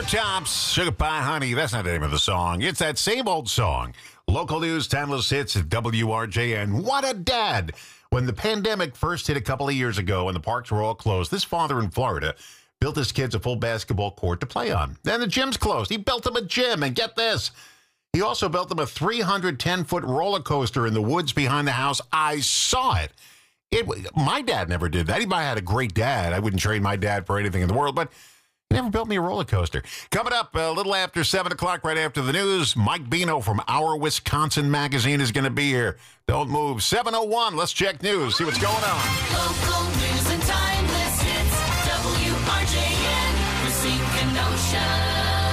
Tops, Sugar Pie Honey. That's not the name of the song. It's that same old song. Local news, timeless hits at WRJN. What a dad. When the pandemic first hit a couple of years ago and the parks were all closed, this father in Florida built his kids a full basketball court to play on. Then the gym's closed. He built them a gym, and get this. He also built them a 310-foot roller coaster in the woods behind the house. I saw it. My dad never did that. He might have had a great dad. I wouldn't trade my dad for anything in the world, but he never built me a roller coaster. Coming up a little after 7 o'clock, right after the news, Mike Bino from Our Wisconsin Magazine is going to be here. Don't move. 7:01. Let's check news, see what's going on. Local news and timeless hits. WRJN, Racine, Kenosha.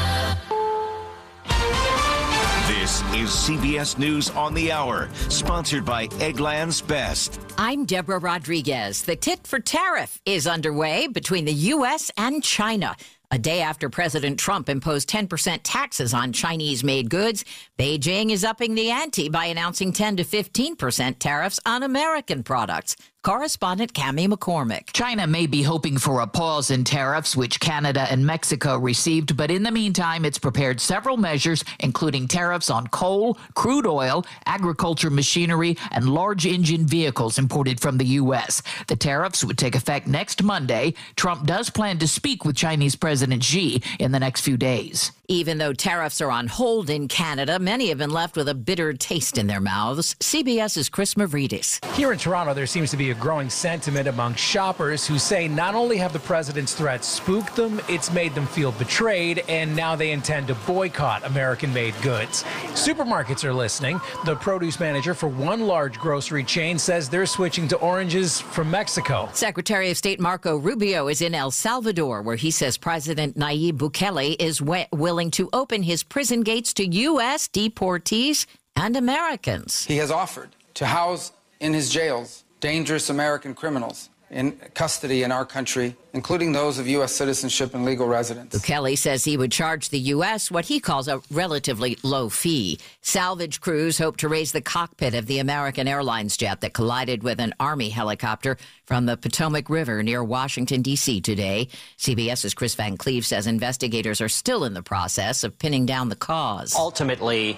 This is CBS News on the Hour, sponsored by Eggland's Best. I'm Deborah Rodriguez. The tit for tariff is underway between the U.S. and China. A day after President Trump imposed 10% taxes on Chinese-made goods, Beijing is upping the ante by announcing 10 to 15% tariffs on American products. Correspondent Cammie McCormick. China may be hoping for a pause in tariffs, which Canada and Mexico received, but in the meantime, it's prepared several measures, including tariffs on coal, crude oil, agriculture machinery, and large engine vehicles imported from the U.S. The tariffs would take effect next Monday. Trump does plan to speak with Chinese President Xi in the next few days. Even though tariffs are on hold in Canada, many have been left with a bitter taste in their mouths. CBS's Chris Mavridis. Here in Toronto, there seems to be a growing sentiment among shoppers who say not only have the president's threats spooked them, it's made them feel betrayed, and now they intend to boycott American-made goods. Supermarkets are listening. The produce manager for one large grocery chain says they're switching to oranges from Mexico. Secretary of State Marco Rubio is in El Salvador, where he says President Nayib Bukele is willing to open his prison gates to U.S. deportees and Americans. He has offered to house in his jails dangerous American criminals in custody in our country, including those of U.S. citizenship and legal residence. Bukele says he would charge the U.S. what he calls a relatively low fee. Salvage crews hope to raise the cockpit of the American Airlines jet that collided with an Army helicopter from the Potomac River near Washington, D.C. today. CBS's Chris Van Cleve says investigators are still in the process of pinning down the cause. Ultimately,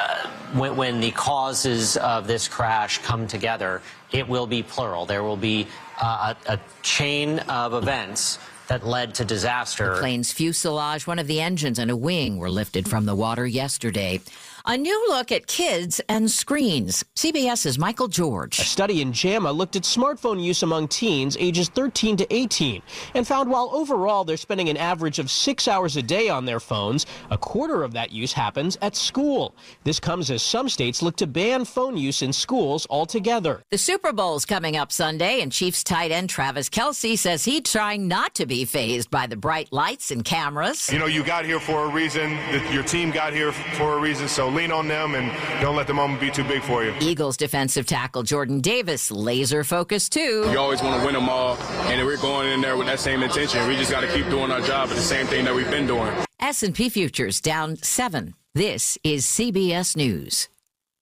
when the causes of this crash come together, it will be plural. There will be a chain of events that led to disaster. The plane's fuselage, one of the engines, and a wing were lifted from the water yesterday. A new look at kids and screens. CBS's Michael George. A study in JAMA looked at smartphone use among teens ages 13 to 18 and found while overall they're spending an average of 6 hours a day on their phones, a quarter of that use happens at school. This comes as some states look to ban phone use in schools altogether. The Super Bowl's coming up Sunday, and Chiefs tight end Travis Kelce says he's trying not to be fazed by the bright lights and cameras. You know, you got here for a reason. Your team got here for a reason, so lean on them and don't let the moment be too big for you. Eagles defensive tackle Jordan Davis, laser focused too. You always want to win them all, and we're going in there with that same intention. We just got to keep doing our job at the same thing that we've been doing. S&P futures down 7. This is CBS News.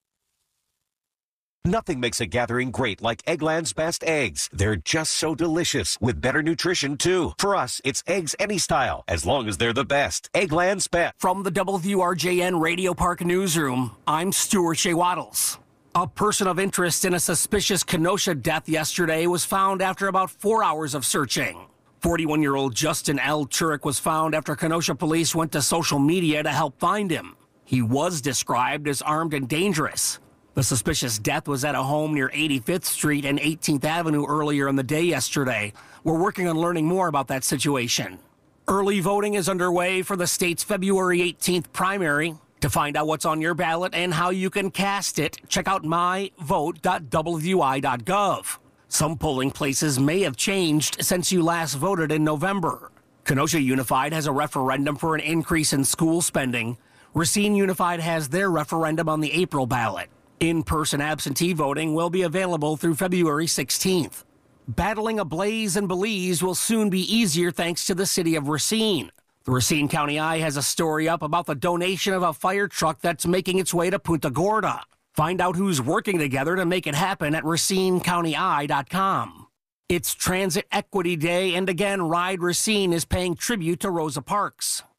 Nothing makes a gathering great like Eggland's Best eggs. They're just so delicious, with better nutrition, too. For us, it's eggs any style, as long as they're the best. Eggland's Best. From the WRJN Radio Park Newsroom, I'm Stuart Shea Waddles. A person of interest in a suspicious Kenosha death yesterday was found after about 4 hours of searching. 41-year-old Justin L. Turek was found after Kenosha police went to social media to help find him. He was described as armed and dangerous. The suspicious death was at a home near 85th Street and 18th Avenue earlier in the day yesterday. We're working on learning more about that situation. Early voting is underway for the state's February 18th primary. To find out what's on your ballot and how you can cast it, check out myvote.wi.gov. Some polling places may have changed since you last voted in November. Kenosha Unified has a referendum for an increase in school spending. Racine Unified has their referendum on the April ballot. In-person absentee voting will be available through February 16th. Battling a blaze in Belize will soon be easier thanks to the city of Racine. The Racine County Eye has a story up about the donation of a fire truck that's making its way to Punta Gorda. Find out who's working together to make it happen at RacineCountyEye.com. It's Transit Equity Day, and again, Ride Racine is paying tribute to Rosa Parks.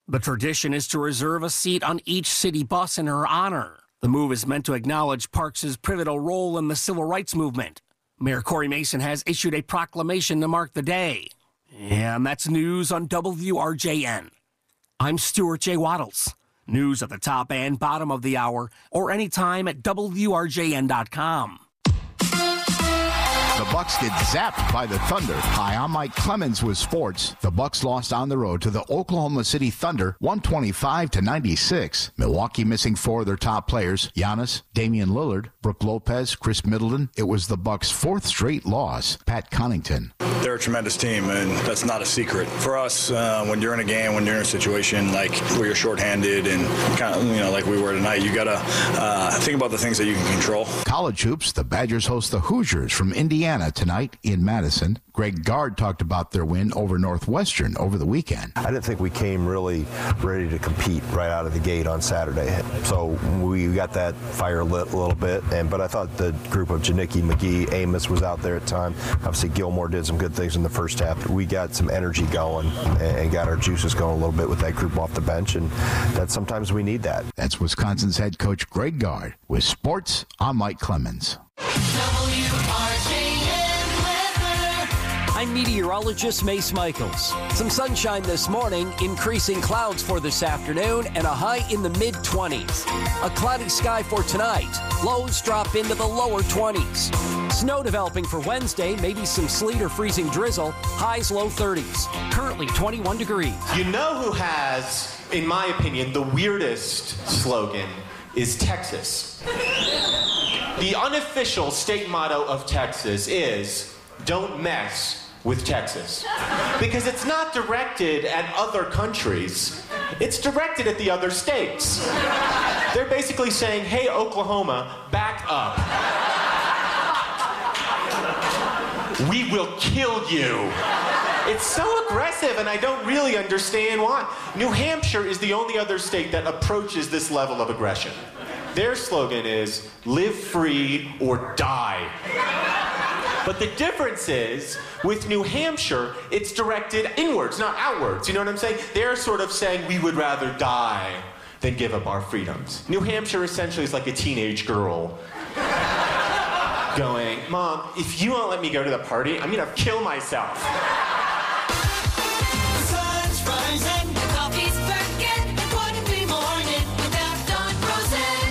The tradition is to reserve a seat on each city bus in her honor. The move is meant to acknowledge Parks' pivotal role in the civil rights movement. Mayor Corey Mason has issued a proclamation to mark the day. And that's news on WRJN. I'm Stuart J. Waddles. News at the top and bottom of the hour or anytime at WRJN.com. The Bucs get zapped by the Thunder. Hi, I'm Mike Clemens with sports. The Bucs lost on the road to the Oklahoma City Thunder, 125-96. Milwaukee missing 4 of their top players: Giannis, Damian Lillard, Brook Lopez, Chris Middleton. It was the Bucs' 4th straight loss. Pat Connaughton. They're a tremendous team, and that's not a secret. For us, when you're in a game, when you're in a situation like where you're shorthanded and kind of, like we were tonight, you got to think about the things that you can control. College hoops, the Badgers host the Hoosiers from Indiana tonight in Madison. Greg Gard talked about their win over Northwestern over the weekend. I didn't think we came really ready to compete right out of the gate on Saturday. So we got that fire lit a little bit. But I thought the group of Janicki, McGee, Amos was out there at the time. Obviously, Gilmore did some good things in the first half. But we got some energy going and got our juices going a little bit with that group off the bench. And that sometimes we need that. That's Wisconsin's head coach Greg Gard. With sports, I'm Mike Clemens. I'm meteorologist Mace Michaels. Some sunshine this morning, increasing clouds for this afternoon, and a high in the mid-20s. A cloudy sky for tonight. Lows drop into the lower 20s. Snow developing for Wednesday, maybe some sleet or freezing drizzle. Highs low 30s. Currently 21 degrees. You know who has, in my opinion, the weirdest slogan is Texas. The unofficial state motto of Texas is, "Don't mess with Texas." Because it's not directed at other countries. It's directed at the other states. They're basically saying, hey, Oklahoma, back up. We will kill you. It's so aggressive, and I don't really understand why. New Hampshire is the only other state that approaches this level of aggression. Their slogan is, live free or die. But the difference is, with New Hampshire, it's directed inwards, not outwards. You know what I'm saying? They're sort of saying, we would rather die than give up our freedoms. New Hampshire essentially is like a teenage girl going, Mom, if you won't let me go to the party, I'm gonna kill myself. The sun's rising, the coffee's perking. It wouldn't be morning without Don Rosen.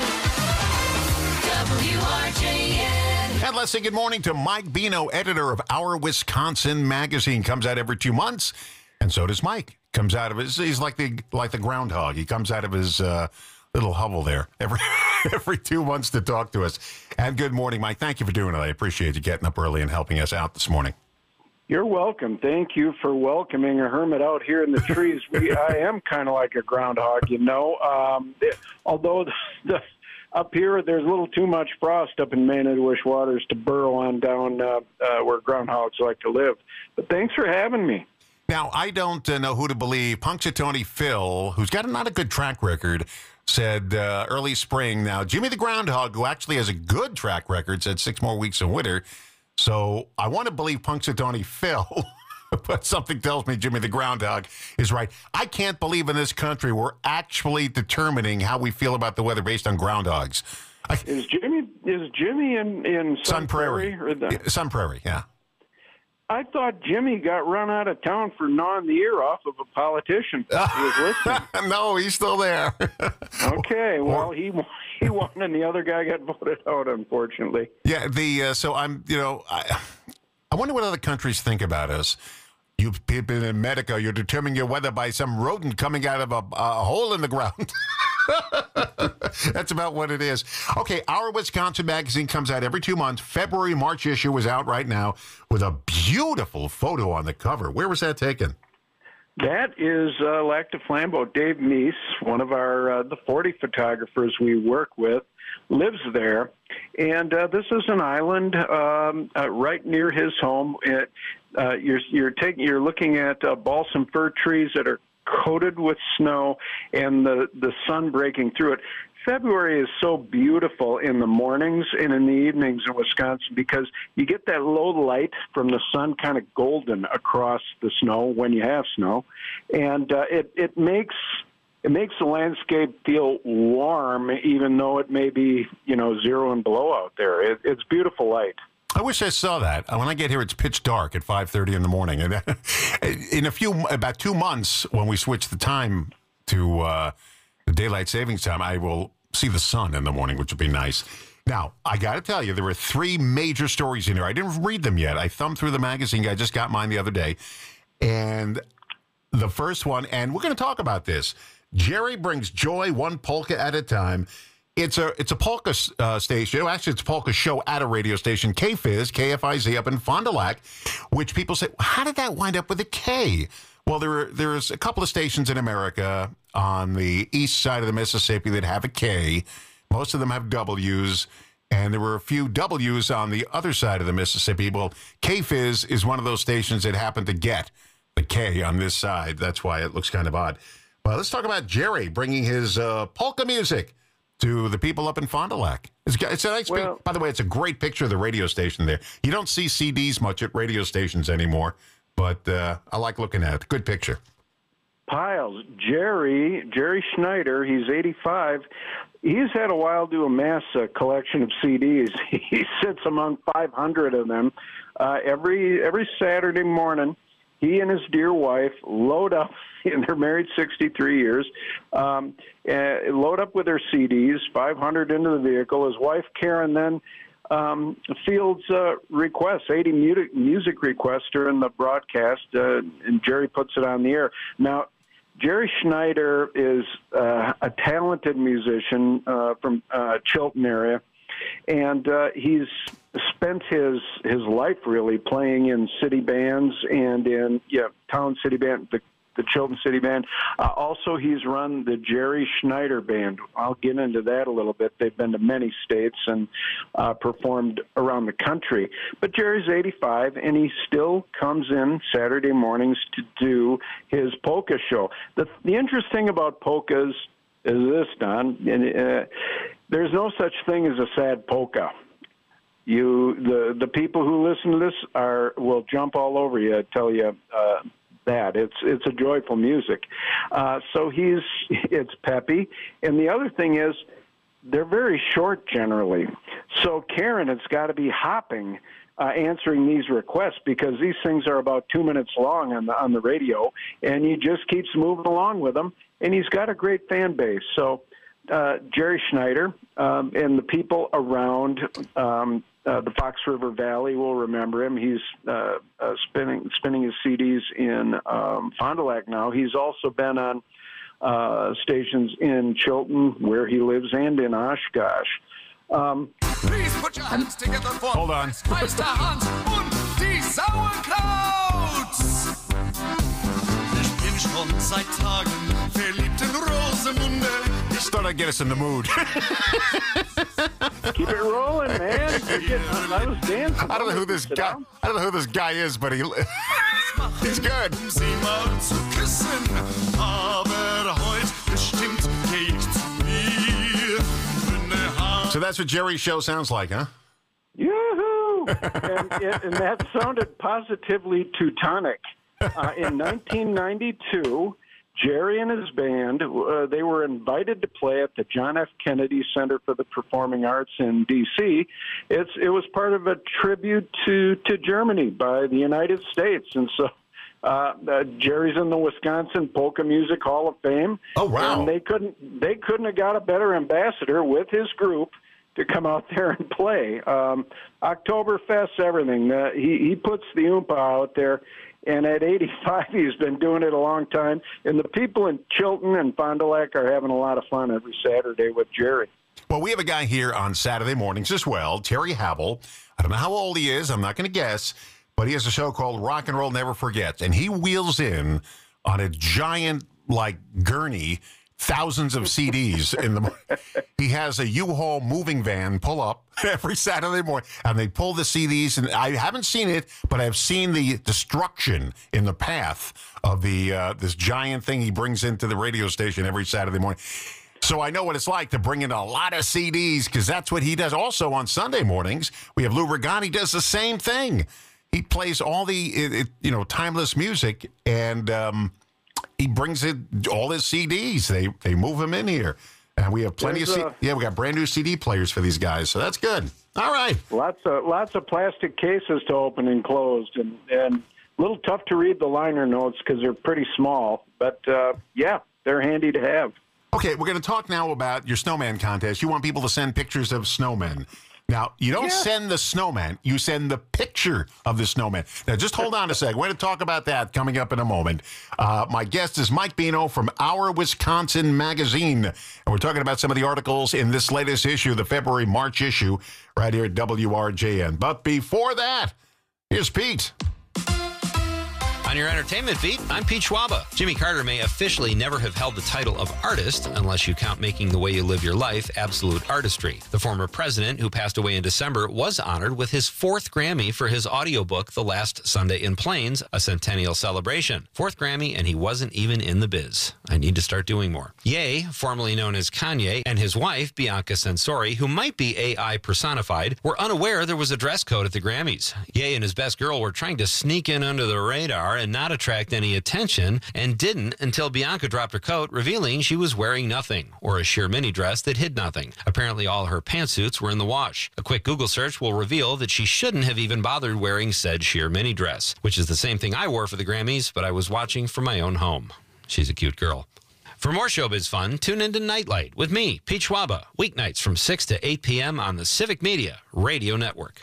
WRJN. And let's say good morning to Mike Bino, editor of Our Wisconsin magazine. Comes out every 2 months, and so does Mike. Comes out of he's like the groundhog. He comes out of his little hovel there every 2 months to talk to us. And good morning, Mike. Thank you for doing it. I appreciate you getting up early and helping us out this morning. You're welcome. Thank you for welcoming a hermit out here in the trees. I am kind of like a groundhog, although up here, there's a little too much frost up in Maine-Edgewish waters to burrow on down where groundhogs like to live. But thanks for having me. Now, I don't know who to believe. Punxsutawney Phil, who's got not a good track record, said early spring. Now, Jimmy the Groundhog, who actually has a good track record, said 6 more weeks of winter. So I want to believe Punxsutawney Phil, but something tells me Jimmy the Groundhog is right. I can't believe in this country we're actually determining how we feel about the weather based on groundhogs. Is Jimmy in Sun Prairie? Sun Prairie, yeah. I thought Jimmy got run out of town for gnawing the ear off of a politician. He was listening. No, he's still there. Okay, well, he won, and the other guy got voted out, unfortunately. Yeah, so I'm, I wonder what other countries think about us. You people in America, you're determining your weather by some rodent coming out of a hole in the ground. That's about what it is. Okay, Our Wisconsin magazine comes out every 2 months. February, March issue is out right now with a beautiful photo on the cover. Where was that taken? That is Lac du Flambeau. Dave Meese, one of our the 40 photographers we work with, lives there. And this is an island right near his home. You're looking at balsam fir trees that are coated with snow and the sun breaking through it. February is so beautiful in the mornings and in the evenings in Wisconsin because you get that low light from the sun kind of golden across the snow when you have snow, and it makes the landscape feel warm, even though it may be 0 and below out there. It's beautiful light. I wish I saw that. When I get here, it's pitch dark at 5:30 in the morning. And in about 2 months, when we switch the time to the daylight savings time, I will see the sun in the morning, which would be nice. Now, I got to tell you, there were 3 major stories in here. I didn't read them yet. I thumbed through the magazine. I just got mine the other day. And the first one, and we're going to talk about this. Jerry brings joy one polka at a time. It's a polka station. Actually, it's a polka show at a radio station, KFIZ, KFIZ up in Fond du Lac, which people say, how did that wind up with a K? Well, there's a couple of stations in America on the east side of the Mississippi that have a K. Most of them have W's, and there were a few W's on the other side of the Mississippi. Well, KFIZ is one of those stations that happened to get the K on this side. That's why it looks kind of odd. Well, let's talk about Jerry bringing his polka music to the people up in Fond du Lac. It's a nice by the way, it's a great picture of the radio station there. You don't see CDs much at radio stations anymore, but I like looking at it. Good picture. Piles. Jerry Schneider, he's 85. He's had a while to amass a collection of CDs. He sits among 500 of them. Every Saturday morning, he and his dear wife load up, and they're married 63 years, load up with their CDs, 500 into the vehicle. His wife, Karen, then fields requests, 80 music requests during the broadcast, and Jerry puts it on the air. Now, Jerry Schneider is a talented musician from Chilton area, and he's spent his life really playing in city bands and in town city band, the Chilton City Band. Also, he's run the Jerry Schneider Band. I'll get into that a little bit. They've been to many states and performed around the country. But Jerry's 85, and he still comes in Saturday mornings to do his polka show. The interesting about polkas is this, Don. There's no such thing as a sad polka. The people who listen to this will jump all over you, tell you that it's a joyful music. So it's peppy, and the other thing is they're very short generally. So Karen has got to be hopping, answering these requests because these things are about 2 minutes long on the radio, and he just keeps moving along with them, and he's got a great fan base. So Jerry Schneider and the people around the Fox River Valley will remember him. He's spinning his CDs in Fond du Lac now. He's also been on stations in Chilton, where he lives, and in Oshkosh. Please put your hands together for Hold on. Meister Hans und die Sauerkrauts. Ich bin schon seit Tagen verliebt in Rosemunde. Just thought I'd get us in the mood. Keep it rolling, man. I was dancing. I don't know who this guy is, but he's good. Sie mal zu küssen, aber heute bestimmt geh ich zu mir. So that's what Jerry's show sounds like, huh? Yoo-hoo! and that sounded positively Teutonic. In 1992, Jerry and his band, they were invited to play at the John F. Kennedy Center for the Performing Arts in D.C. It was part of a tribute to Germany by the United States. And so Jerry's in the Wisconsin Polka Music Hall of Fame. Oh, wow. And they couldn't have got a better ambassador with his group to come out there and play. Oktoberfest, everything. He puts the oompa out there. And at 85, he's been doing it a long time. And the people in Chilton and Fond du Lac are having a lot of fun every Saturday with Jerry. Well, we have a guy here on Saturday mornings as well, Terry Havel. I don't know how old he is. I'm not going to guess. But he has a show called Rock and Roll Never Forgets. And he wheels in on a giant, gurney, thousands of CDs in the morning. He has a U-Haul moving van pull up every Saturday morning, and they pull the CDs. And I haven't seen it, but I've seen the destruction in the path of the this giant thing he brings into the radio station every Saturday morning. So I know what it's like to bring in a lot of CDs because that's what he does. Also on Sunday mornings, we have Lou Regani does the same thing. He plays all the timeless music, and he brings in all his CDs. They move them in here, and we have plenty of we got brand new CD players for these guys. So that's good. All right, lots of plastic cases to open and closed, and a little tough to read the liner notes because they're pretty small. But they're handy to have. Okay, we're going to talk now about your snowman contest. You want people to send pictures of snowmen. Now, you don't send the snowman, you send the picture of the snowman. Now, just hold on a sec. We're going to talk about that coming up in a moment. My guest is Mike Bino from Our Wisconsin Magazine, and we're talking about some of the articles in this latest issue, the February-March issue, right here at WRJN. But before that, here's Pete. On your entertainment beat, I'm Pete Schwaba. Jimmy Carter may officially never have held the title of artist unless you count Making the Way You Live Your Life absolute artistry. The former president, who passed away in December, was honored with his 4th Grammy for his audiobook, The Last Sunday in Plains, a centennial celebration. 4th Grammy, and he wasn't even in the biz. I need to start doing more. Ye, formerly known as Kanye, and his wife, Bianca Censori, who might be AI personified, were unaware there was a dress code at the Grammys. Ye and his best girl were trying to sneak in under the radar and not attract any attention, and didn't until Bianca dropped her coat, revealing she was wearing nothing, or a sheer mini dress that hid nothing. Apparently all her pantsuits were in the wash. A quick Google search will reveal that she shouldn't have even bothered wearing said sheer mini dress, which is the same thing I wore for the Grammys, but I was watching from my own home. She's a cute girl. For more showbiz fun, tune into Nightlight with me, Pete Schwaba, weeknights from 6 to 8 p.m. on the Civic Media Radio Network.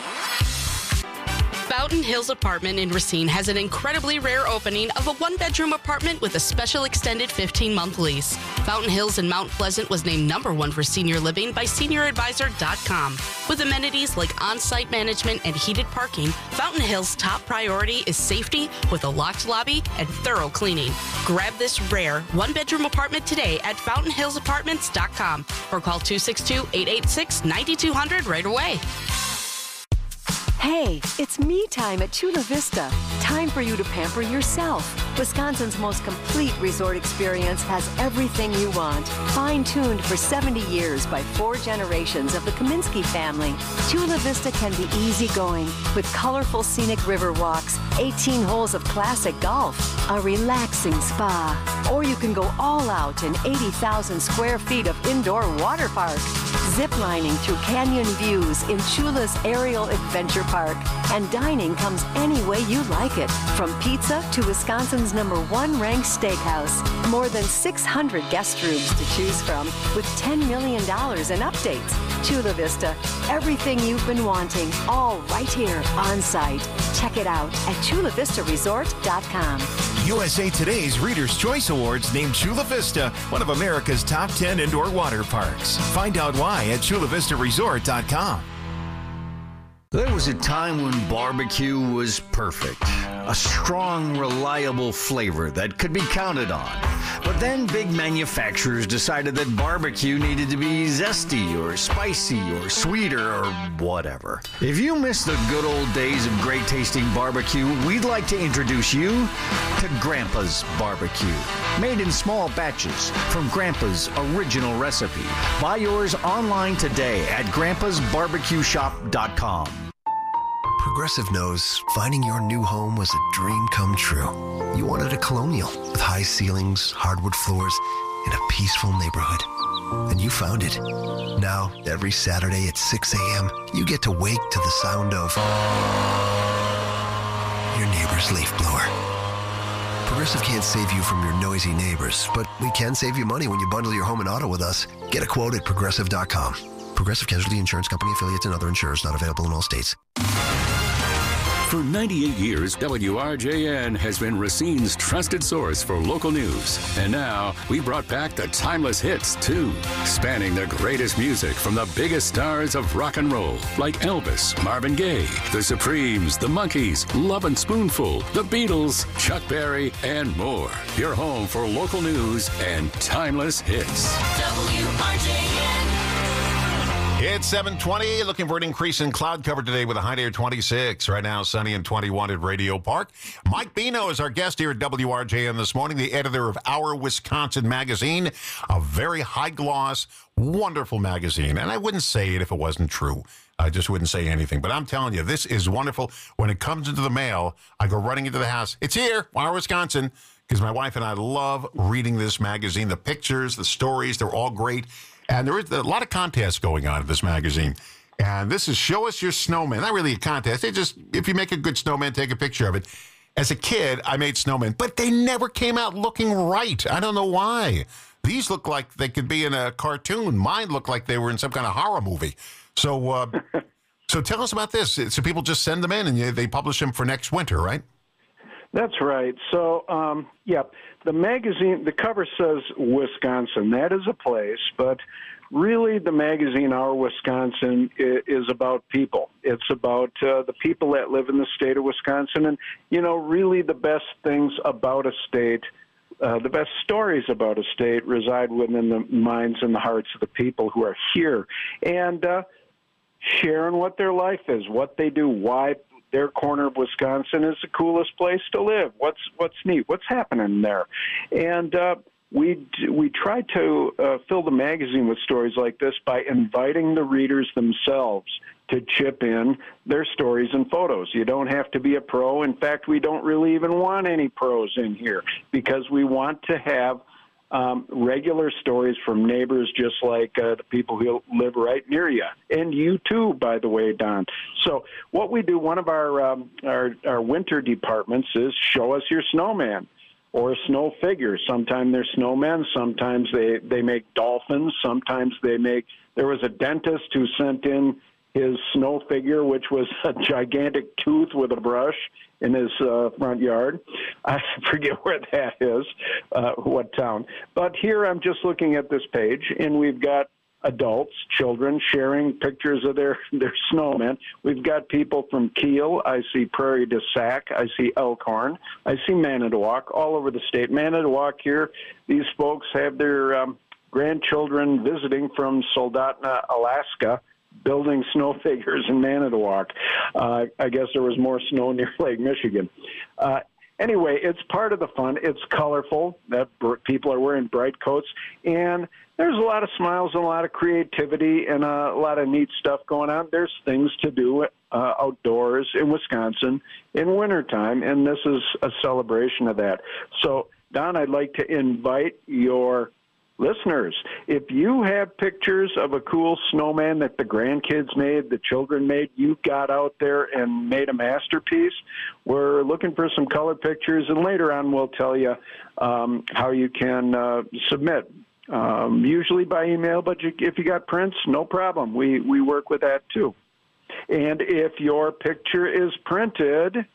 Fountain Hills Apartment in Racine has an incredibly rare opening of a one-bedroom apartment with a special extended 15-month lease. Fountain Hills in Mount Pleasant was named #1 for senior living by SeniorAdvisor.com. With amenities like on-site management and heated parking, Fountain Hills' top priority is safety with a locked lobby and thorough cleaning. Grab this rare one-bedroom apartment today at FountainHillsApartments.com or call 262-886-9200 right away. Hey, it's me time at Chula Vista. Time for you to pamper yourself. Wisconsin's most complete resort experience has everything you want. Fine-tuned for 70 years by 4 generations of the Kaminsky family. Chula Vista can be easygoing with colorful scenic river walks, 18 holes of classic golf, a relaxing spa. Or you can go all out in 80,000 square feet of indoor water park. Ziplining through canyon views in Chula's Aerial Adventure Park. And dining comes any way you like it. From pizza to Wisconsin's #1 ranked steakhouse. More than 600 guest rooms to choose from with $10 million in updates. Chula Vista, everything you've been wanting, all right here on site. Check it out at ChulaVistaResort.com. USA Today's Reader's Choice Awards named Chula Vista one of America's top 10 indoor water parks. Find out why at ChulaVistaResort.com. There was a time when barbecue was perfect. A strong, reliable flavor that could be counted on. But then big manufacturers decided that barbecue needed to be zesty or spicy or sweeter or whatever. If you miss the good old days of great tasting barbecue, we'd like to introduce you to Grandpa's Barbecue. Made in small batches from Grandpa's original recipe. Buy yours online today at grandpasbarbecueshop.com. Progressive knows finding your new home was a dream come true. You wanted a Colonial with high ceilings, hardwood floors, and a peaceful neighborhood. And you found it. Now, every Saturday at 6 a.m., you get to wake to the sound of your neighbor's leaf blower. Progressive can't save you from your noisy neighbors, but we can save you money when you bundle your home and auto with us. Get a quote at Progressive.com. Progressive Casualty Insurance Company affiliates and other insurers not available in all states. For 98 years, WRJN has been Racine's trusted source for local news. And now, we brought back the timeless hits, too. Spanning the greatest music from the biggest stars of rock and roll, like Elvis, Marvin Gaye, The Supremes, The Monkees, Love and Spoonful, The Beatles, Chuck Berry, and more. Your home for local news and timeless hits. WRJN. It's 7:20. Looking for an increase in cloud cover today with a high near 26. Right now, sunny and 21 at Radio Park. Mike Bino is our guest here at WRJN this morning, the editor of Our Wisconsin magazine, a very high-gloss, wonderful magazine. And I wouldn't say it if it wasn't true. I just wouldn't say anything. But I'm telling you, this is wonderful. When it comes into the mail, I go running into the house. It's here, Our Wisconsin, because my wife and I love reading this magazine. The pictures, the stories, they're all great. And there is a lot of contests going on in this magazine. And this is Show Us Your Snowman. Not really a contest. They just, if you make a good snowman, take a picture of it. As a kid, I made snowmen, but they never came out looking right. I don't know why. These look like they could be in a cartoon. Mine looked like they were in some kind of horror movie. So so tell us about this. So people just send them in, and they publish them for next winter, right? That's right. So, the magazine, the cover says Wisconsin. That is a place, but really the magazine, Our Wisconsin, is about people. It's about the people that live in the state of Wisconsin. And, really the best things about a state, the best stories about a state reside within the minds and the hearts of the people who are here. And sharing what their life is, what they do, why their corner of Wisconsin is the coolest place to live. What's neat? What's happening there? And we try to fill the magazine with stories like this by inviting the readers themselves to chip in their stories and photos. You don't have to be a pro. In fact, we don't really even want any pros in here because we want to have regular stories from neighbors just like the people who live right near you. And you too, by the way, Don. So what we do, one of our winter departments is Show Us Your Snowman or snow figures. Sometimes they're snowmen. Sometimes they make dolphins. Sometimes there was a dentist who sent in his snow figure, which was a gigantic tooth with a brush in his front yard. I forget where that is, what town. But here I'm just looking at this page, and we've got adults, children, sharing pictures of their snowmen. We've got people from Kiel. I see Prairie du Sac. I see Elkhorn. I see Manitowoc all over the state. Manitowoc here, these folks have their grandchildren visiting from Soldotna, Alaska, building snow figures in Manitowoc. I guess there was more snow near Lake Michigan. Anyway, it's part of the fun. It's colorful. That people are wearing bright coats, and there's a lot of smiles and a lot of creativity and a lot of neat stuff going on. There's things to do outdoors in Wisconsin in wintertime, and this is a celebration of that. So, Don, I'd like to invite your listeners, if you have pictures of a cool snowman that the grandkids made, the children made, you got out there and made a masterpiece, we're looking for some color pictures, and later on we'll tell you how you can submit, usually by email, but if you got prints, no problem. We work with that too. And if your picture is printed,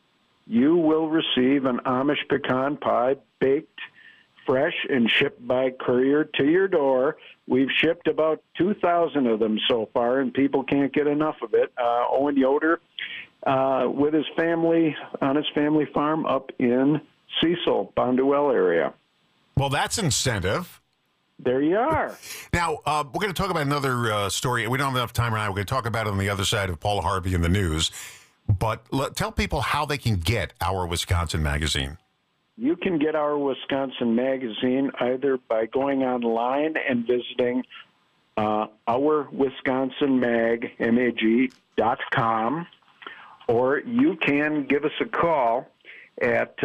you will receive an Amish pecan pie baked fresh and shipped by courier to your door. We've shipped about 2,000 of them so far, and people can't get enough of it. Owen Yoder, with his family, on his family farm up in Cecil, Bonduel area. Well, that's incentive. There you are. Now, we're going to talk about another story. We don't have enough time right now. We're going to talk about it on the other side of Paul Harvey in the news. But tell people how they can get Our Wisconsin magazine. You can get Our Wisconsin magazine either by going online and visiting ourwisconsinmag.com, or you can give us a call at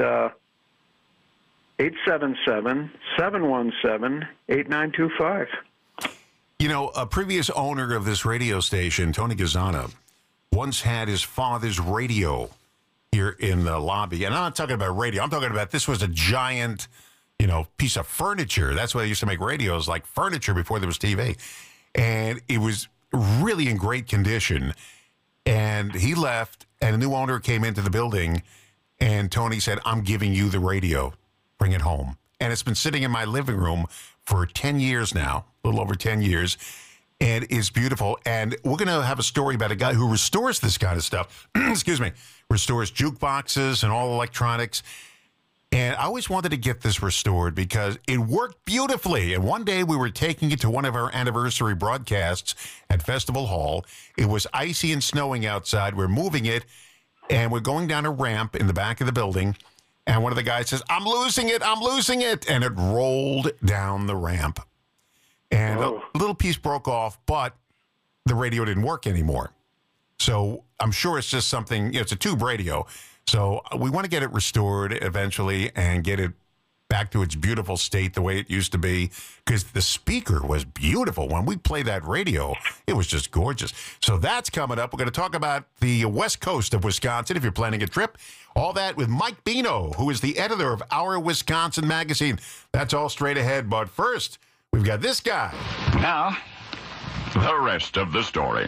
877-717-8925. You know, a previous owner of this radio station, Tony Gazzana, once had his father's radio here in the lobby. And I'm not talking about radio. I'm talking about this was a giant, piece of furniture. That's why they used to make radios, like furniture before there was TV. And it was really in great condition. And he left, and a new owner came into the building, and Tony said, I'm giving you the radio. Bring it home. And it's been sitting in my living room for 10 years now, a little over 10 years. And it's beautiful. And we're going to have a story about a guy who restores this kind of stuff. Excuse me. Restores jukeboxes and all electronics. And I always wanted to get this restored because it worked beautifully. And one day we were taking it to one of our anniversary broadcasts at Festival Hall. It was icy and snowing outside. We're moving it, and we're going down a ramp in the back of the building. And one of the guys says, I'm losing it. And it rolled down the ramp. And a little piece broke off, but the radio didn't work anymore. So I'm sure it's just something, it's a tube radio. So we want to get it restored eventually and get it back to its beautiful state the way it used to be, because the speaker was beautiful. When we play that radio, it was just gorgeous. So that's coming up. We're going to talk about the west coast of Wisconsin if you're planning a trip. All that with Mike Bino, who is the editor of Our Wisconsin magazine. That's all straight ahead. But first, we've got this guy. Now, the rest of the story.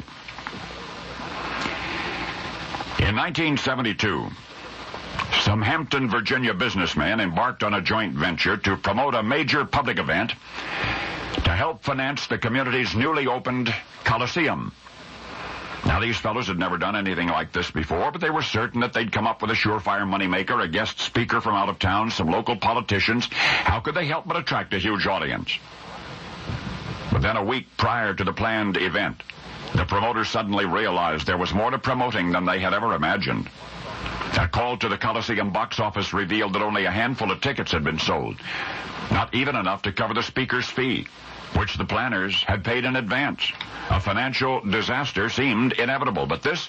In 1972, some Hampton, Virginia businessmen embarked on a joint venture to promote a major public event to help finance the community's newly opened Coliseum. Now, these fellows had never done anything like this before, but they were certain that they'd come up with a surefire moneymaker, a guest speaker from out of town, some local politicians. How could they help but attract a huge audience? But then a week prior to the planned event, the promoters suddenly realized there was more to promoting than they had ever imagined. A call to the Coliseum box office revealed that only a handful of tickets had been sold, not even enough to cover the speaker's fee, which the planners had paid in advance. A financial disaster seemed inevitable, but this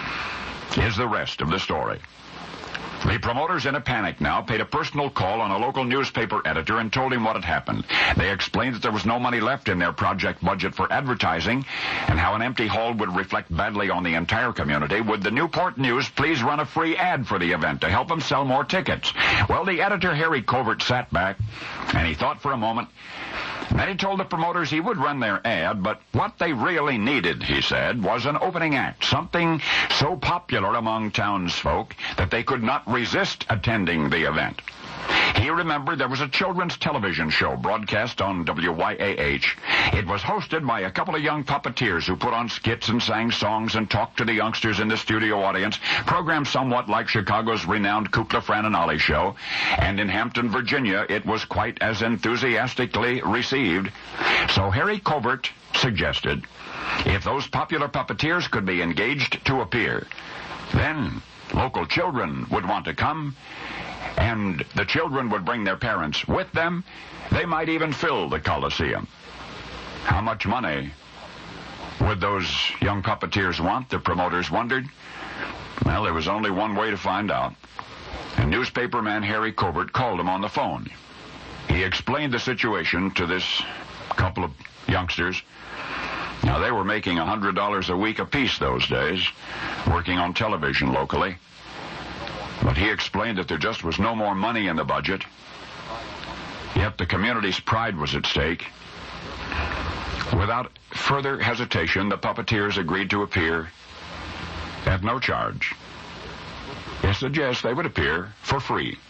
is the rest of the story. The promoters, in a panic now, paid a personal call on a local newspaper editor and told him what had happened. They explained that there was no money left in their project budget for advertising and how an empty hall would reflect badly on the entire community. Would the Newport News please run a free ad for the event to help them sell more tickets? Well, the editor, Harry Covert, sat back and he thought for a moment. Then he told the promoters he would run their ad, but what they really needed, he said, was an opening act, something so popular among townsfolk that they could not resist attending the event. He remembered there was a children's television show broadcast on WYAH. It was hosted by a couple of young puppeteers who put on skits and sang songs and talked to the youngsters in the studio audience, programmed somewhat like Chicago's renowned Kukla, Fran and Ollie show. And in Hampton, Virginia, it was quite as enthusiastically received. So Harry Covert suggested if those popular puppeteers could be engaged to appear, then local children would want to come, and the children would bring their parents with them. They might even fill the Coliseum. How much money would those young puppeteers want, the promoters wondered? Well, there was only one way to find out. And newspaperman Harry Covert called him on the phone. He explained the situation to this couple of youngsters. Now, they were making $100 a week apiece those days, working on television locally. But he explained that there just was no more money in the budget. Yet the community's pride was at stake. Without further hesitation, the puppeteers agreed to appear at no charge. He said yes, they would appear for free.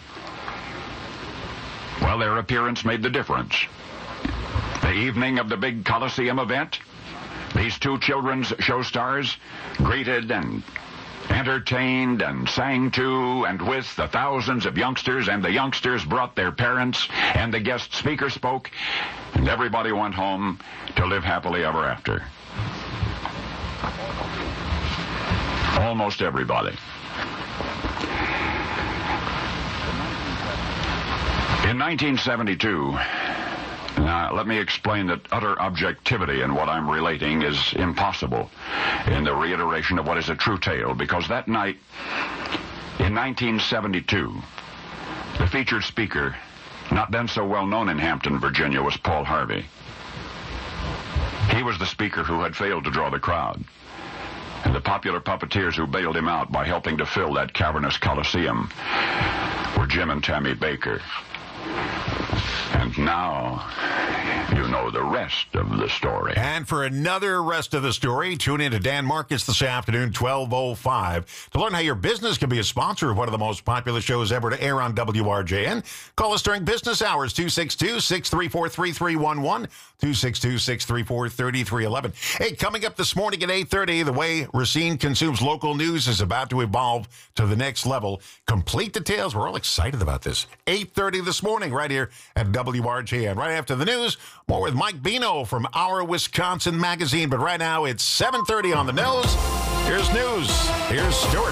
Well, their appearance made the difference. The evening of the big Coliseum event, these two children's show stars greeted and entertained and sang to and with the thousands of youngsters, and the youngsters brought their parents, and the guest speaker spoke, and everybody went home to live happily ever after. Almost everybody. In 1972, now, let me explain that utter objectivity in what I'm relating is impossible in the reiteration of what is a true tale, because that night, in 1972, the featured speaker, not then so well known in Hampton, Virginia, was Paul Harvey. He was the speaker who had failed to draw the crowd, and the popular puppeteers who bailed him out by helping to fill that cavernous Coliseum were Jim and Tammy Baker. And now, you know the rest of the story. And for another rest of the story, tune in to Dan Marcus this afternoon, 12:05, to learn how your business can be a sponsor of one of the most popular shows ever to air on WRJN. Call us during business hours, 262-634-3311. 262-634-3311. Hey, coming up this morning at 8:30, the way Racine consumes local news is about to evolve to the next level. Complete details. We're all excited about this. 8:30 this morning right here at WRJN. Right after the news, more with Mike Bino from Our Wisconsin Magazine. But right now, it's 7:30 on the nose. Here's news. Here's Stuart.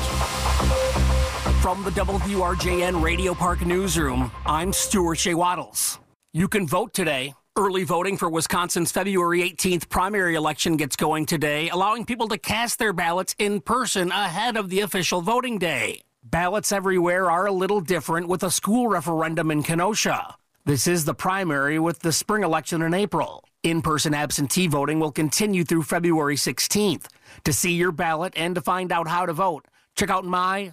From the WRJN Radio Park Newsroom, I'm Stuart Shea Waddles. You can vote today. Early voting for Wisconsin's February 18th primary election gets going today, allowing people to cast their ballots in person ahead of the official voting day. Ballots everywhere are a little different with a school referendum in Kenosha. This is the primary with the spring election in April. In-person absentee voting will continue through February 16th. To see your ballot and to find out how to vote, check out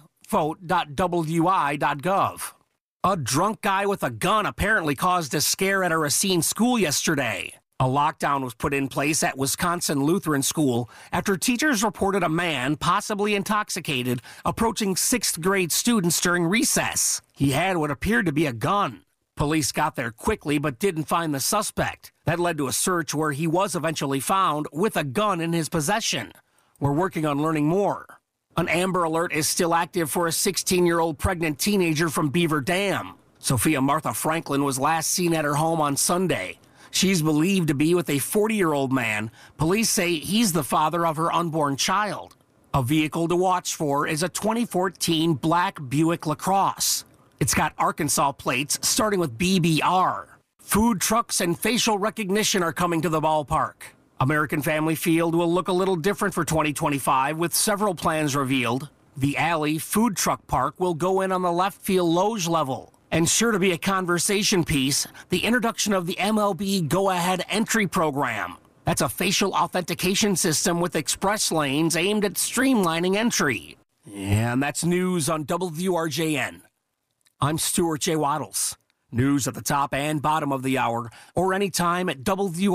myvote.wi.gov. A drunk guy with a gun apparently caused a scare at a Racine school yesterday. A lockdown was put in place at Wisconsin Lutheran School after teachers reported a man, possibly intoxicated, approaching 6th grade students during recess. He had what appeared to be a gun. Police got there quickly but didn't find the suspect. That led to a search where he was eventually found with a gun in his possession. We're working on learning more. An Amber Alert is still active for a 16-year-old pregnant teenager from Beaver Dam. Sophia Martha Franklin was last seen at her home on Sunday. She's believed to be with a 40-year-old man. Police say he's the father of her unborn child. A vehicle to watch for is a 2014 black Buick LaCrosse. It's got Arkansas plates starting with BBR. Food trucks and facial recognition are coming to the ballpark. American Family Field will look a little different for 2025 with several plans revealed. The Alley Food Truck Park will go in on the left field loge level. And sure to be a conversation piece, the introduction of the MLB Go Ahead Entry Program. That's a facial authentication system with express lanes aimed at streamlining entry. And that's news on WRJN. I'm Stuart J. Waddles. News at the top and bottom of the hour or anytime at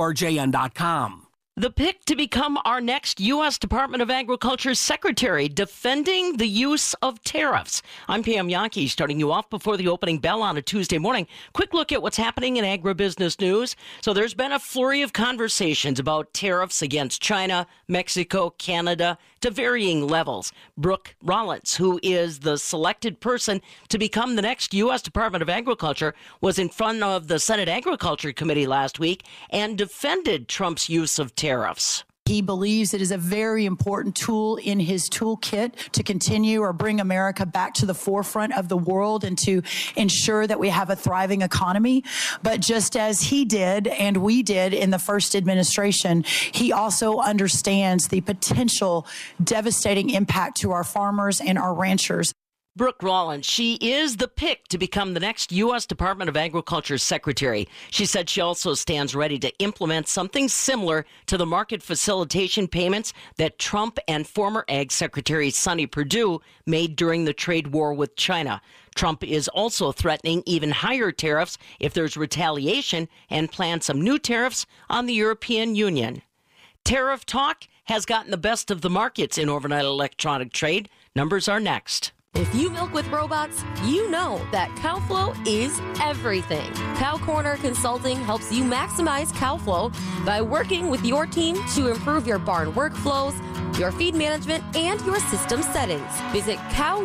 WRJN.com. The pick to become our next U.S. Department of Agriculture Secretary, defending the use of tariffs. I'm Pam Yankee, starting you off before the opening bell on a Tuesday morning. Quick look at what's happening in agribusiness news. So there's been a flurry of conversations about tariffs against China, Mexico, Canada, to varying levels. Brooke Rollins, who is the selected person to become the next U.S. Department of Agriculture, was in front of the Senate Agriculture Committee last week and defended Trump's use of tariffs. He believes it is a very important tool in his toolkit to continue or bring America back to the forefront of the world and to ensure that we have a thriving economy. But just as he did and we did in the first administration, he also understands the potential devastating impact to our farmers and our ranchers. Brooke Rollins, she is the pick to become the next U.S. Department of Agriculture Secretary. She said she also stands ready to implement something similar to the market facilitation payments that Trump and former Ag Secretary Sonny Perdue made during the trade war with China. Trump is also threatening even higher tariffs if there's retaliation and plans some new tariffs on the European Union. Tariff talk has gotten the best of the markets in overnight electronic trade. Numbers are next. If you milk with robots, you know that CowFlow is everything. Cow Corner Consulting helps you maximize cow flow by working with your team to improve your barn workflows, your feed management, and your system settings. Visit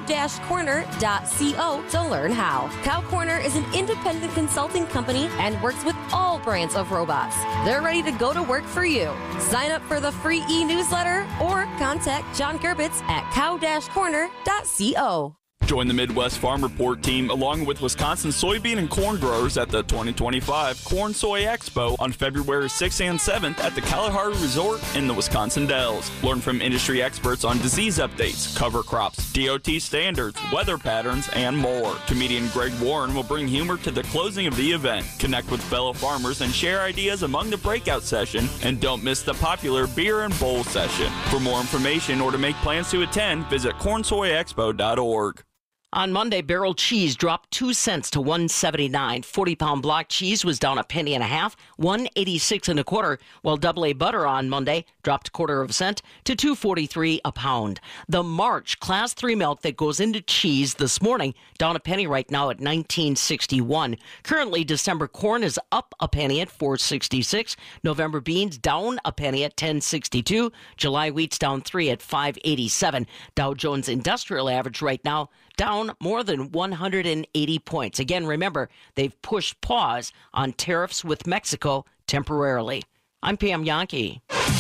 cow-corner.co to learn how. Cow Corner is an independent consulting company and works with all brands of robots. They're ready to go to work for you. Sign up for the free e-newsletter or contact John Gerbitz at cow-corner.co. Join the Midwest Farm Report team along with Wisconsin soybean and corn growers at the 2025 Corn Soy Expo on February 6th and 7th at the Kalahari Resort in the Wisconsin Dells. Learn from industry experts on disease updates, cover crops, DOT standards, weather patterns, and more. Comedian Greg Warren will bring humor to the closing of the event. Connect with fellow farmers and share ideas among the breakout session, and don't miss the popular beer and bowl session. For more information or to make plans to attend, visit cornsoyexpo.org. On Monday, barrel cheese dropped 2 cents to $1.79. 40-pound block cheese was down a penny and a half, $1.86 and a quarter, while AA butter on Monday dropped a quarter of a cent to $2.43 a pound. The March Class 3 milk that goes into cheese this morning down a penny right now at $19.61. Currently, December corn is up a penny at $4.66. November beans down a penny at $10.62. July wheat's down 3 at $5.87. Dow Jones Industrial Average right now down more than 180 points. Again, remember, they've pushed pause on tariffs with Mexico temporarily. I'm Pam Yankee.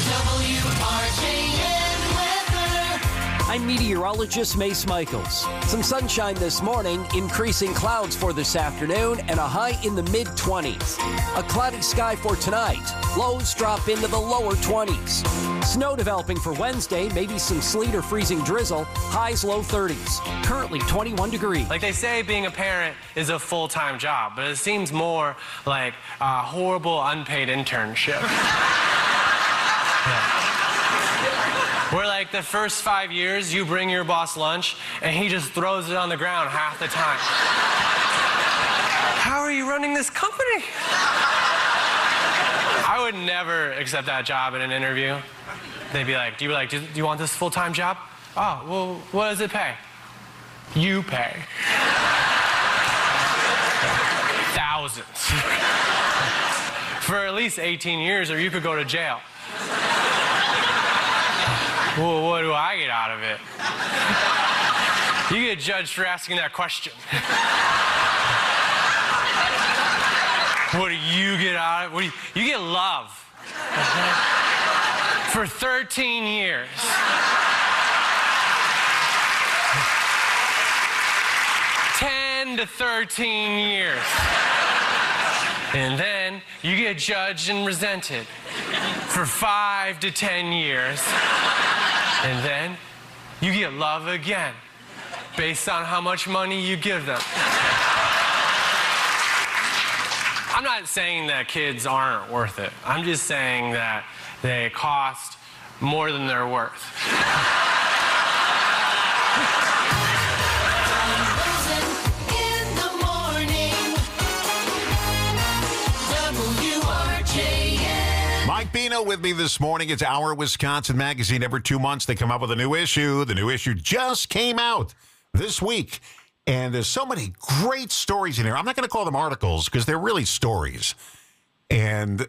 I'm meteorologist Mace Michaels. Some sunshine this morning, increasing clouds for this afternoon, and a high in the mid-20s. A cloudy sky for tonight. Lows drop into the lower 20s. Snow developing for Wednesday, maybe some sleet or freezing drizzle. Highs low 30s. Currently 21 degrees. Like they say, being a parent is a full-time job, but it seems more like a horrible unpaid internship. Yeah. Where like the first 5 years, you bring your boss lunch, and he just throws it on the ground half the time. How are you running this company? I would never accept that job in an interview. They'd be like, do you want this full-time job? Oh, well, what does it pay? You pay. Thousands. For at least 18 years, or you could go to jail. Well, what do I get out of it? You get judged for asking that question. What do you get out of it? You get love. For 13 years. 10 to 13 years. And then you get judged and resented for 5 to 10 years. And then you get love again based on how much money you give them. I'm not saying that kids aren't worth it. I'm just saying that they cost more than they're worth. Mike Bino with me this morning. It's Our Wisconsin Magazine. Every 2 months, they come up with a new issue. The new issue just came out this week. And there's so many great stories in here. I'm not going to call them articles because they're really stories. And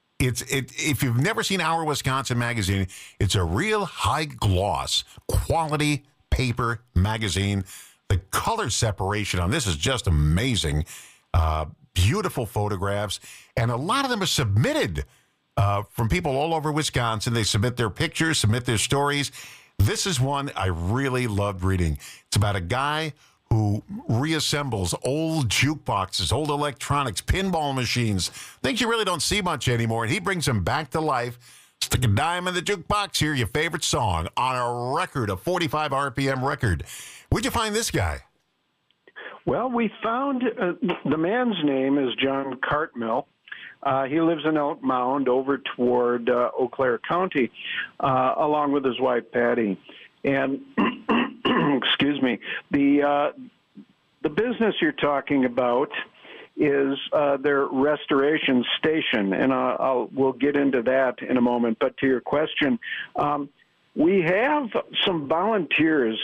if you've never seen Our Wisconsin Magazine, it's a real high-gloss, quality paper magazine. The color separation on this is just amazing. Beautiful photographs. And a lot of them are submitted from people all over Wisconsin. They submit their pictures, submit their stories. This is one I really loved reading. It's about a guy who reassembles old jukeboxes, old electronics, pinball machines, things you really don't see much anymore, and he brings them back to life. Stick a dime in the jukebox, hear your favorite song on a record, a 45 RPM record. Where'd you find this guy? Well, we found the man's name is John Cartmill. He lives in Elk Mound over toward Eau Claire County, along with his wife, Patty. And, excuse me, the business you're talking about is their restoration station, and we'll get into that in a moment. But to your question, we have some volunteers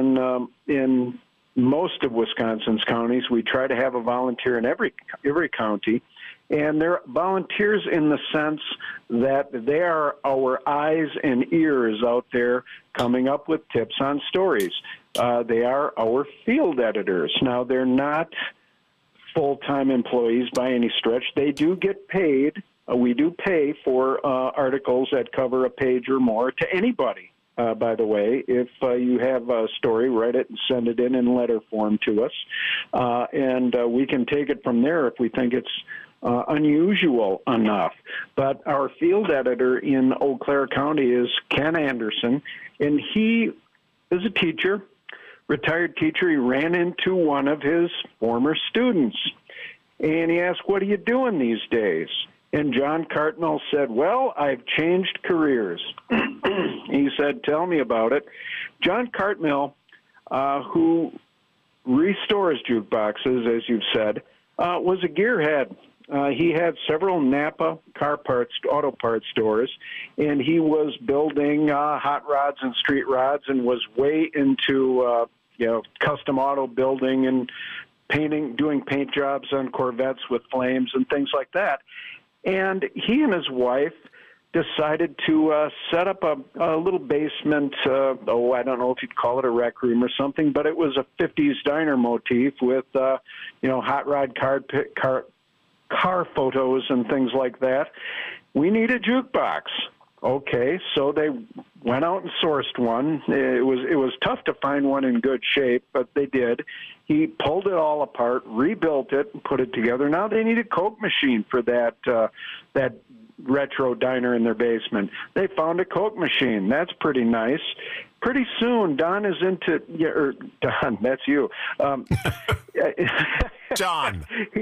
in most of Wisconsin's counties. We try to have a volunteer in every county. And they're volunteers in the sense that they are our eyes and ears out there coming up with tips on stories. They are our field editors. Now, they're not full-time employees by any stretch. They do get paid. We do pay for articles that cover a page or more to anybody. By the way, if you have a story, write it and send it in letter form to us. And we can take it from there if we think it's unusual enough. But our field editor in Eau Claire County is Ken Anderson, and he is a teacher, retired teacher. He ran into one of his former students, and he asked, "What are you doing these days?" And John Cartmill said, "Well, I've changed careers." He said, "Tell me about it." John Cartmill, who restores jukeboxes, as you've said, was a gearhead. He had several Napa auto parts stores, and he was building hot rods and street rods, and was way into custom auto building and painting, doing paint jobs on Corvettes with flames and things like that. And he and his wife decided to set up a little basement. I don't know if you'd call it a rec room or something, but it was a 50s diner motif with hot rod car photos and things like that. We need a jukebox. Okay, so they went out and sourced one. It was tough to find one in good shape, but they did. He pulled it all apart, rebuilt it, and put it together. Now they need a Coke machine for that retro diner in their basement. They found a Coke machine. That's pretty nice. Pretty soon, Don is into Don. That's you. John.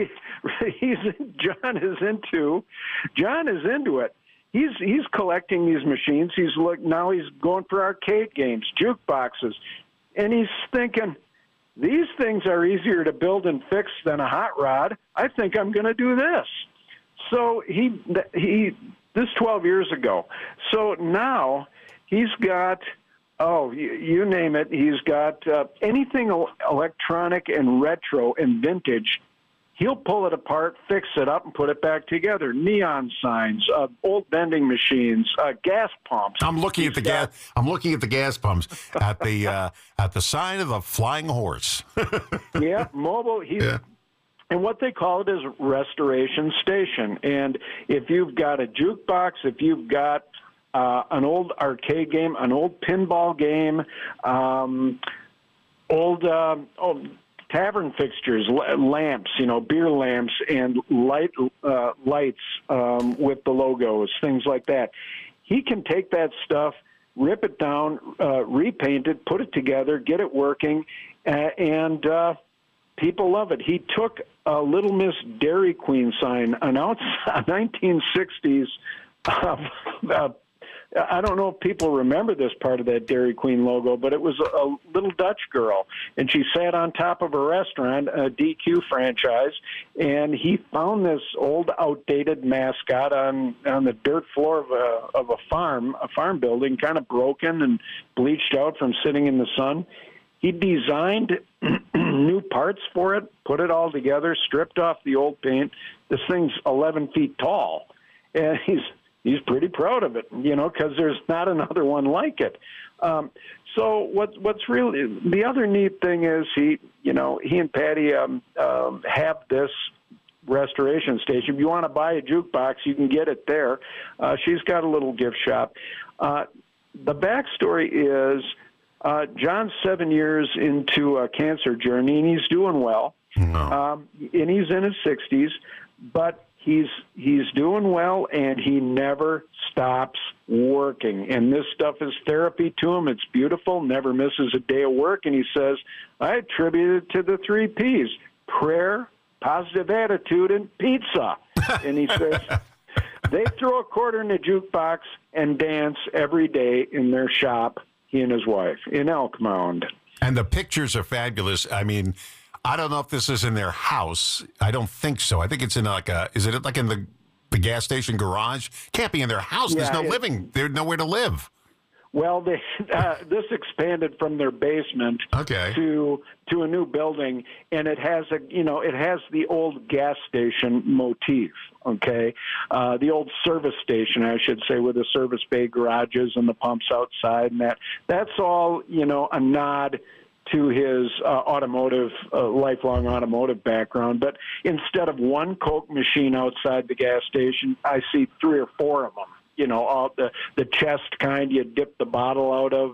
John is into it. He's collecting these machines. He's going for arcade games, jukeboxes, and he's thinking, these things are easier to build and fix than a hot rod. I think I'm going to do this. So this 12 years ago. So now he's got, you name it. He's got anything electronic and retro and vintage. He'll pull it apart, fix it up, and put it back together. Neon signs, old vending machines, gas pumps. I'm looking at the gas. I'm looking at the gas pumps at the sign of the Flying Horse. Yeah, mobile. And what they call it is restoration station. And if you've got a jukebox, if you've got an old arcade game, an old pinball game, old tavern fixtures, lamps, beer lamps, and lights with the logos, things like that. He can take that stuff, rip it down, repaint it, put it together, get it working, and people love it. He took a Little Miss Dairy Queen sign, announced a 1960s. I don't know if people remember this part of that Dairy Queen logo, but it was a little Dutch girl, and she sat on top of a restaurant, a DQ franchise, and he found this old, outdated mascot on the dirt floor of a farm building, kind of broken and bleached out from sitting in the sun. He designed new parts for it, put it all together, stripped off the old paint. This thing's 11 feet tall, and he's pretty proud of it, because there's not another one like it. So what's really the other neat thing is he and Patty have this restoration station. If you want to buy a jukebox, you can get it there. She's got a little gift shop. The backstory is John's 7 years into a cancer journey, and he's doing well. And he's in his 60s, but he's doing well, and he never stops working. And this stuff is therapy to him. It's beautiful, never misses a day of work. And he says, I attribute it to the 3 Ps: prayer, positive attitude, and pizza. And he says, they throw a quarter in the jukebox and dance every day in their shop, he and his wife, in Elk Mound. And the pictures are fabulous. I mean, I don't know if this is in their house. I don't think so. I think it's in is it like in the gas station garage? Can't be in their house. Yeah, There's nowhere to live. Well, this expanded from their basement to a new building, and it has the old gas station motif. Okay, the old service station, I should say, with the service bay garages and the pumps outside, and that's all a nod to his lifelong automotive background. But instead of one Coke machine outside the gas station, I see 3 or 4 of them. All the chest kind you dip the bottle out of.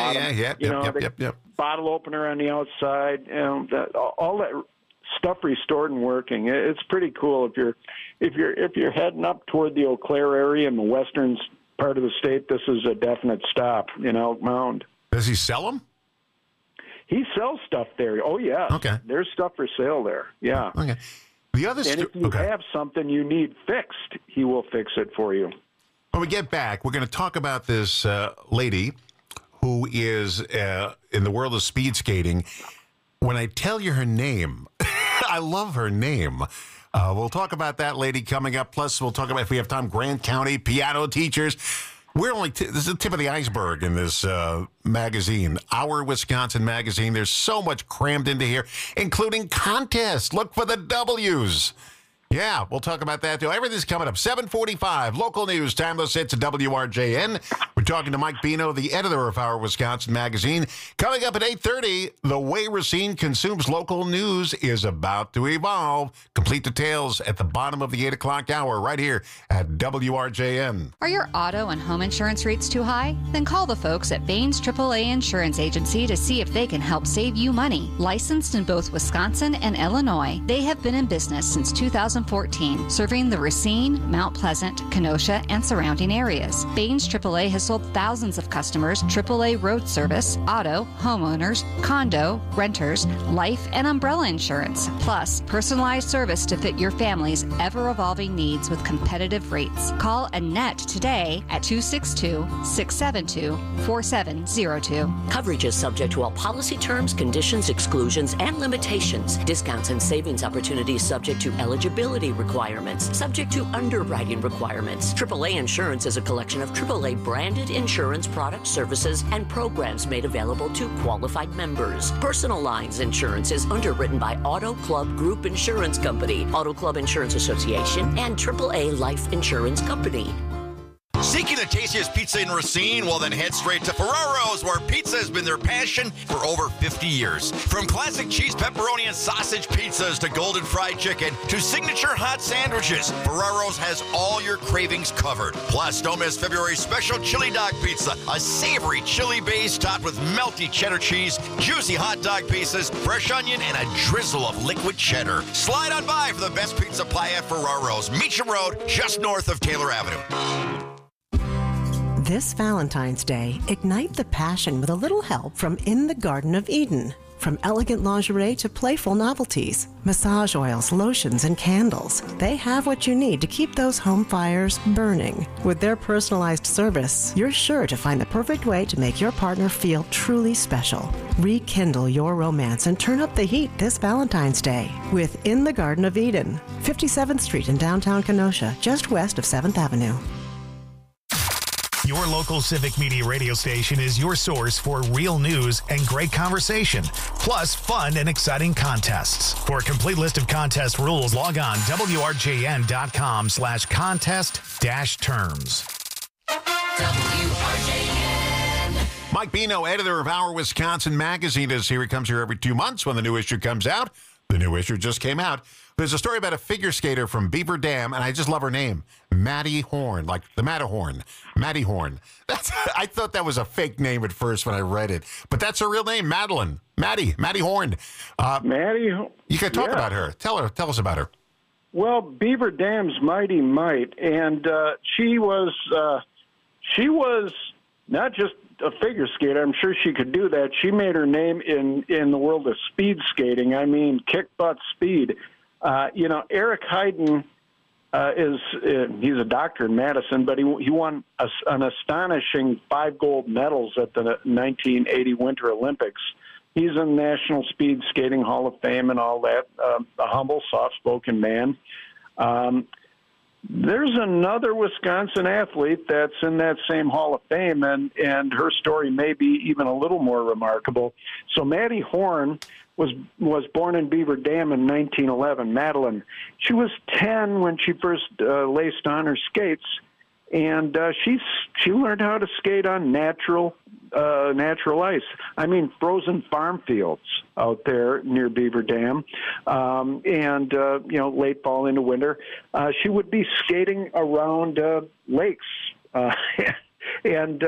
Yep. Bottle opener on the outside. All that stuff restored and working. It's pretty cool. If you're heading up toward the Eau Claire area in the western part of the state, this is a definite stop in Elk Mound. Does he sell them? He sells stuff there. Oh, yeah. Okay. There's stuff for sale there. Yeah. Okay. The other and if you have something you need fixed, he will fix it for you. When we get back, we're going to talk about this lady who is in the world of speed skating. when I tell you her name, I love her name. We'll talk about that lady coming up. Plus, we'll talk about, if we have time, Grant County piano teachers. We're only this is the tip of the iceberg in this magazine, Our Wisconsin Magazine. There's so much crammed into here, including contests. Look for the W's. Yeah, we'll talk about that, too. Everything's coming up. 7:45, local news, timeless hits at WRJN. We're talking to Mike Bino, the editor of Our Wisconsin Magazine. Coming up at 8:30, the way Racine consumes local news is about to evolve. Complete details at the bottom of the 8 o'clock hour right here at WRJN. Are your auto and home insurance rates too high? Then call the folks at Baines AAA Insurance Agency to see if they can help save you money. Licensed in both Wisconsin and Illinois, they have been in business since 2014, serving the Racine, Mount Pleasant, Kenosha, and surrounding areas. Baines AAA has sold thousands of customers AAA road service, auto, homeowners, condo, renters, life, and umbrella insurance, plus personalized service to fit your family's ever-evolving needs with competitive rates. Call Annette today at 262-672-4702. Coverage is subject to all policy terms, conditions, exclusions, and limitations. Discounts and savings opportunities subject to eligibility requirements, subject to underwriting requirements. AAA Insurance is a collection of AAA branded insurance products, services, and programs made available to qualified members. Personal Lines Insurance is underwritten by Auto Club Group Insurance Company, Auto Club Insurance Association, and AAA Life Insurance Company. Seeking the tastiest pizza in Racine? Well, then head straight to Ferraro's, where pizza has been their passion for over 50 years. From classic cheese, pepperoni, and sausage pizzas to golden fried chicken to signature hot sandwiches, Ferraro's has all your cravings covered. Plus, don't miss February's special chili dog pizza, a savory chili base topped with melty cheddar cheese, juicy hot dog pieces, fresh onion, and a drizzle of liquid cheddar. Slide on by for the best pizza pie at Ferraro's, Meacham Road, just north of Taylor Avenue. This Valentine's Day, ignite the passion with a little help from In the Garden of Eden. From elegant lingerie to playful novelties, massage oils, lotions, and candles, they have what you need to keep those home fires burning. With their personalized service, you're sure to find the perfect way to make your partner feel truly special. Rekindle your romance and turn up the heat this Valentine's Day with In the Garden of Eden, 57th Street in downtown Kenosha, just west of 7th Avenue. Your local Civic Media radio station is your source for real news and great conversation, plus fun and exciting contests. For a complete list of contest rules, log on WRJN.com/contest-terms. Mike Bino, editor of Our Wisconsin Magazine, is here. He comes here every 2 months when the new issue comes out. The new issue just came out. There's a story about a figure skater from Beaver Dam, and I just love her name, Maddie Horn, like the Matterhorn, Maddie Horn. I thought that was a fake name at first when I read it, but that's her real name, Madeline, Maddie Horn. Maddie, you can talk about her. Tell us about her. Well, Beaver Dam's mighty might, and she was not just a figure skater. I'm sure she could do that. She made her name in the world of speed skating. I mean, kick butt speed. Eric Heiden he's a doctor in Madison, but he won an astonishing 5 gold medals at the 1980 Winter Olympics. He's in the National Speed Skating Hall of Fame and all that, a humble, soft-spoken man. There's another Wisconsin athlete that's in that same Hall of Fame, and her story may be even a little more remarkable. So Maddie Horn was born in Beaver Dam in 1911, Madeline. She was 10 when she first laced on her skates, and she learned how to skate on natural ice. I mean, frozen farm fields out there near Beaver Dam, and late fall into winter. She would be skating around lakes, and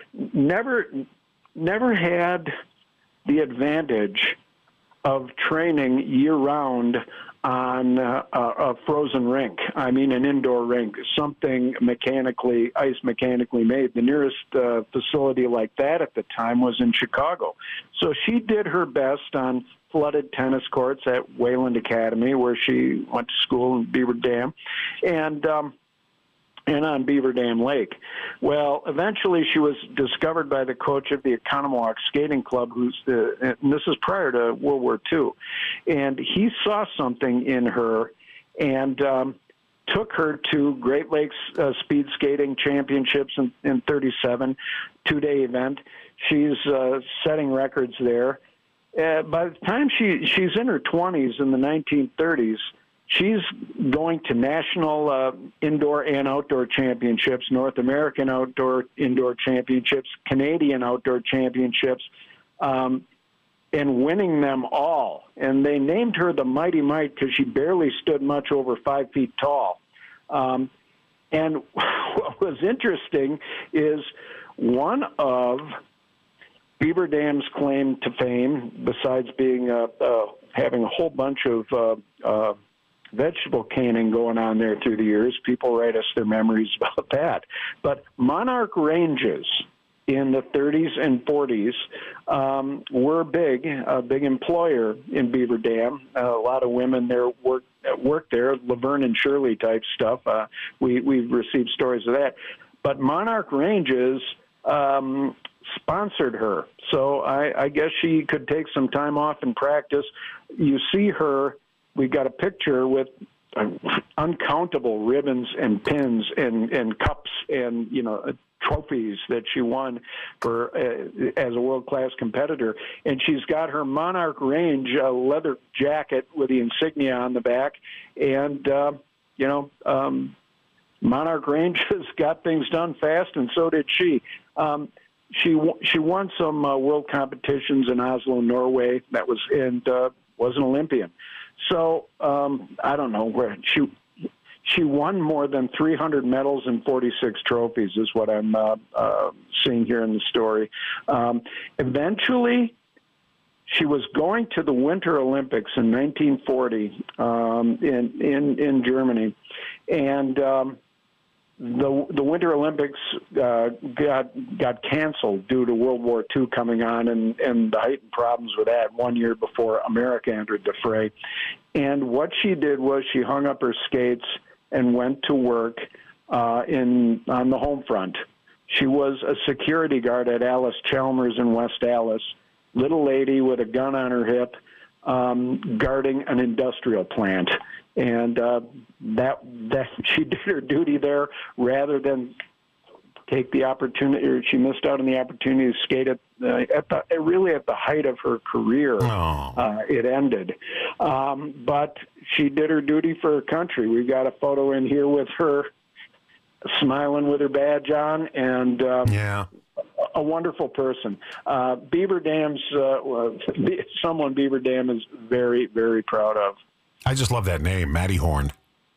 never had the advantage of training year-round on a frozen rink. I mean, an indoor rink, something ice mechanically made. The nearest facility like that at the time was in Chicago. So she did her best on flooded tennis courts at Wayland Academy, where she went to school in Beaver Dam. And and on Beaver Dam Lake. Well, eventually she was discovered by the coach of the Economowoc Skating Club, and this is prior to World War II, and he saw something in her and took her to Great Lakes Speed Skating Championships in 37, two-day event. She's setting records there. By the time she's in her 20s in the 1930s, she's going to national indoor and outdoor championships, North American indoor championships, Canadian outdoor championships, and winning them all. And they named her the Mighty Mite because she barely stood much over 5 feet tall. And what was interesting is one of Beaver Dam's claim to fame, besides being having a whole bunch of vegetable canning going on there through the years. People write us their memories about that. But Monarch Ranges in the 30s and 40s were a big employer in Beaver Dam. A lot of women there worked there, Laverne and Shirley type stuff. We've received stories of that. But Monarch Ranges sponsored her. So I guess she could take some time off and practice. You see her, we got a picture with uncountable ribbons and pins and cups and, trophies that she won for as a world-class competitor. And she's got her Monarch Range leather jacket with the insignia on the back. And, Monarch Range has got things done fast, and so did she. She won some world competitions in Oslo, Norway. That was was an Olympian. So I don't know where she won more than 300 medals and 46 trophies is what I'm seeing here in the story. Eventually, she was going to the Winter Olympics in 1940 in Germany, and the Winter Olympics got canceled due to World War II coming on and the heightened problems with that 1 year before America entered the fray. And what she did was she hung up her skates and went to work on the home front. She was a security guard at Alice Chalmers in West Allis, little lady with a gun on her hip, guarding an industrial plant. And that she did her duty there rather than take the opportunity, or she missed out on the opportunity to skate at the height of her career. It ended. But she did her duty for her country. We've got a photo in here with her smiling with her badge on, and a wonderful person. Beaver Dam's someone Beaver Dam is very, very proud of. I just love that name, Matty Horn.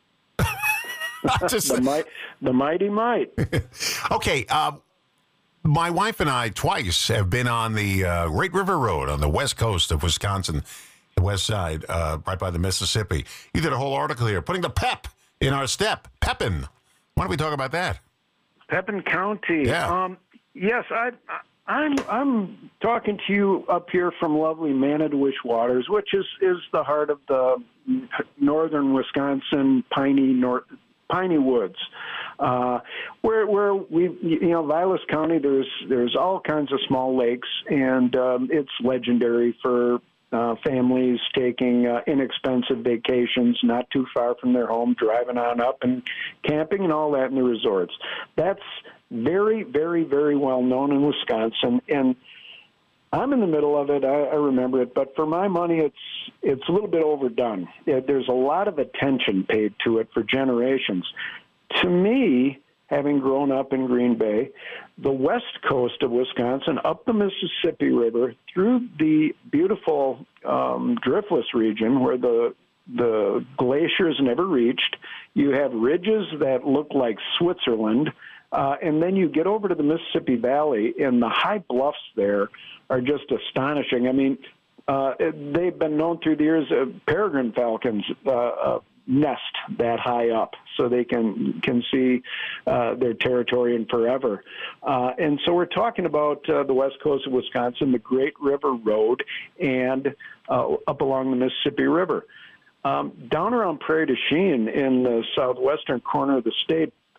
The Mighty Mite. Okay, my wife and I twice have been on the Great River Road on the west coast of Wisconsin, the west side, right by the Mississippi. You did a whole article here, putting the pep in our step. Pepin. Why don't we talk about that? Pepin County. Yeah. Yes, I'm talking to you up here from lovely Manitowish Waters, which is the heart of the northern Wisconsin piney woods, where we, Vilas County, there's all kinds of small lakes, and it's legendary for families taking inexpensive vacations not too far from their home, driving on up and camping and all that in the resorts. That's very, very, very well known in Wisconsin, and I'm in the middle of it. I remember it, but for my money, it's a little bit overdone. There's a lot of attention paid to it for generations. To me, having grown up in Green Bay, the west coast of Wisconsin, up the Mississippi River, through the beautiful Driftless region where the glaciers never reached, you have ridges that look like Switzerland, and then you get over to the Mississippi Valley, and the high bluffs there are just astonishing. I mean, they've been known through the years, peregrine falcons nest that high up so they can see their territory and forever. And so we're talking about the west coast of Wisconsin, the Great River Road, and up along the Mississippi River. Down around Prairie du Chien in the southwestern corner of the state,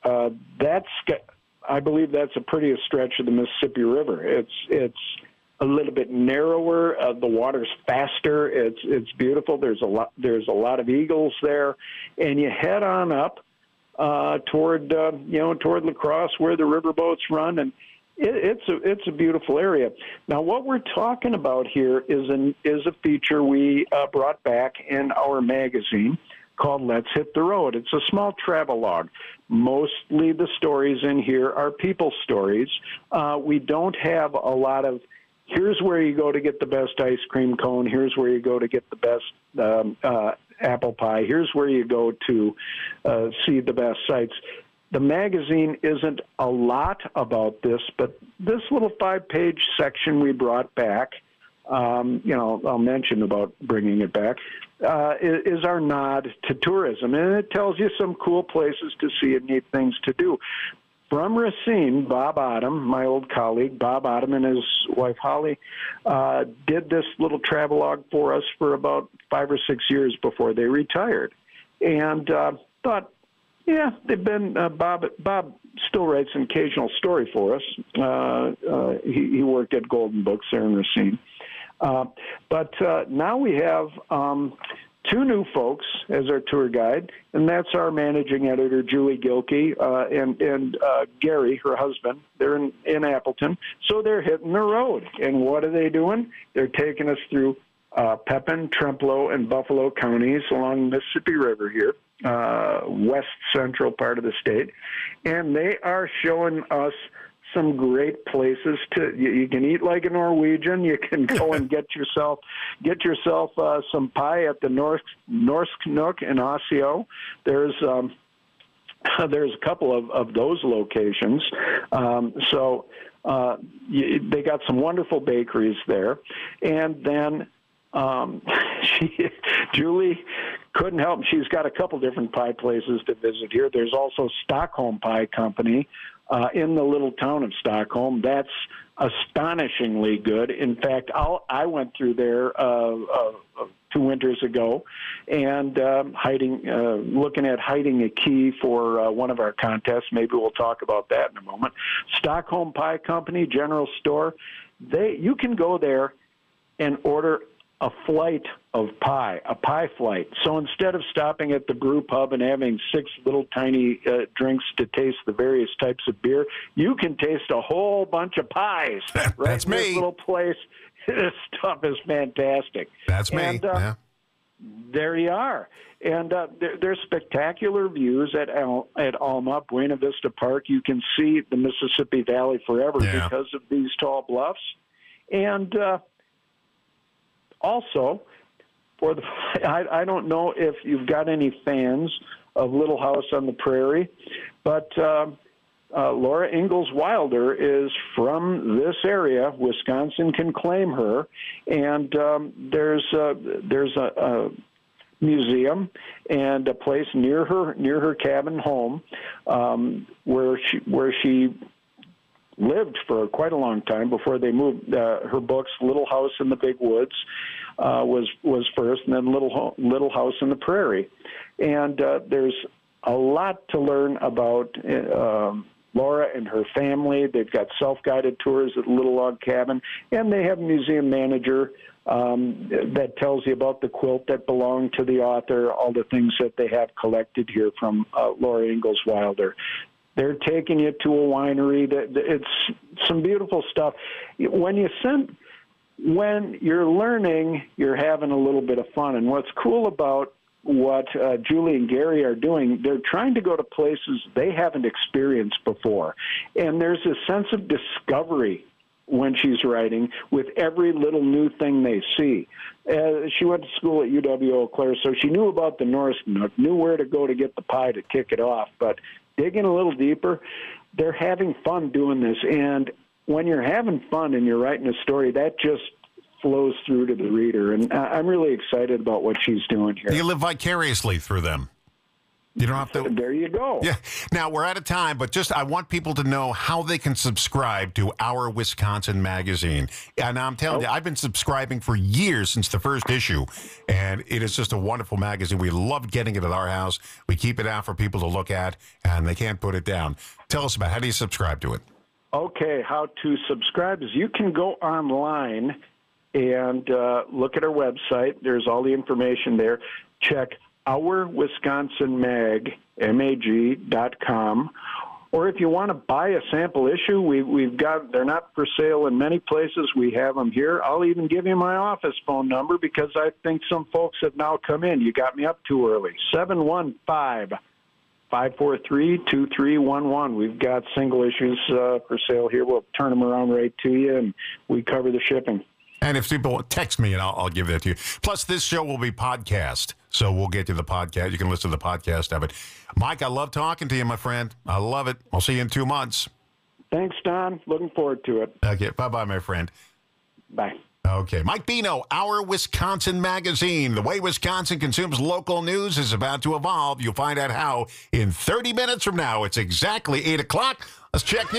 I believe that's a pretty stretch of the Mississippi River. It's a little bit narrower. The water's faster. It's beautiful. There's a lot of eagles there, and you head on up toward La Crosse where the riverboats run, and it's a beautiful area. Now, what we're talking about here is a feature we brought back in our magazine called Let's Hit the Road. It's a small travelogue. Mostly the stories in here are people stories. We don't have a lot of, here's where you go to get the best ice cream cone, here's where you go to get the best apple pie, here's where you go to see the best sights. The magazine isn't a lot about this, but this little 5-page section we brought back, I'll mention about bringing it back, is our nod to tourism. And it tells you some cool places to see and neat things to do. From Racine, Bob Odom, my old colleague, Bob Odom and his wife Holly, did this little travelogue for us for about 5 or 6 years before they retired. And thought, yeah, they've been, Bob still writes an occasional story for us. He worked at Golden Books there in Racine. But now we have 2 new folks as our tour guide, and that's our managing editor, Julie Gilkey, and Gary, her husband. They're in Appleton, so they're hitting the road. And what are they doing? They're taking us through Pepin, Trempealeau, and Buffalo counties along the Mississippi River here, west central part of the state, and they are showing us some great places to. You can eat like a Norwegian. You can go and get yourself some pie at the Norsk Nook in Osseo. There's a couple of those locations. They got some wonderful bakeries there, and then Julie couldn't help. She's got a couple different pie places to visit here. There's also Stockholm Pie Company in the little town of Stockholm. That's astonishingly good. In fact, I went through there 2 winters ago, and looking at hiding a key for one of our contests. Maybe we'll talk about that in a moment. Stockholm Pie Company, General Store. You can go there and order a flight of pie, a pie flight. So instead of stopping at the brew pub and having 6 little tiny drinks to taste the various types of beer, you can taste a whole bunch of pies. Right? That's me. This little place. This stuff is fantastic. That's me. And, yeah. There you are. And there's spectacular views at Alma, Buena Vista Park. You can see the Mississippi Valley forever because of these tall bluffs. And also, I don't know if you've got any fans of Little House on the Prairie, but Laura Ingalls Wilder is from this area. Wisconsin can claim her, and there's a museum and a place near her cabin home where she lived for quite a long time before they moved. Her books, Little House in the Big Woods, was first, and then Little House in the Prairie. And there's a lot to learn about Laura and her family. They've got self-guided tours at Little Log Cabin, and they have a museum manager that tells you about the quilt that belonged to the author, all the things that they have collected here from Laura Ingalls Wilder. They're taking you to a winery. It's some beautiful stuff. When you're learning, you're having a little bit of fun. And what's cool about what Julie and Gary are doing, they're trying to go to places they haven't experienced before. And there's a sense of discovery when she's writing with every little new thing they see. She went to school at UW-Eau Claire, so she knew about the Norsk Nook, knew where to go to get the pie to kick it off. But digging a little deeper, they're having fun doing this. And when you're having fun and you're writing a story, that just flows through to the reader. And I'm really excited about what she's doing here. You live vicariously through them. You don't have to. There you go. Yeah. Now, we're out of time, but I want people to know how they can subscribe to Our Wisconsin magazine. And I'm telling you, I've been subscribing for years since the first issue, and it is just a wonderful magazine. We love getting it at our house. We keep it out for people to look at, and they can't put it down. Tell us about how do you subscribe to it? Okay, how to subscribe is you can go online and look at our website. There's all the information there. Check Our Wisconsin mag.com. Or if you want to buy a sample issue, we've got, they're not for sale in many places. We have them here. I'll even give you my office phone number because I think some folks have now come in. You got me up too early. 715-543-2311. We've got single issues for sale here. We'll turn them around right to you, and we cover the shipping. And if people text me, and I'll give that to you. Plus, this show will be podcast, so we'll get you the podcast. You can listen to the podcast of it. Mike, I love talking to you, my friend. I love it. I'll see you in 2 months. Thanks, Don. Looking forward to it. Okay, bye-bye, my friend. Bye. Okay, Mike Bino, Our Wisconsin magazine. The way Wisconsin consumes local news is about to evolve. You'll find out how in 30 minutes from now. It's exactly 8 o'clock. Let's check news.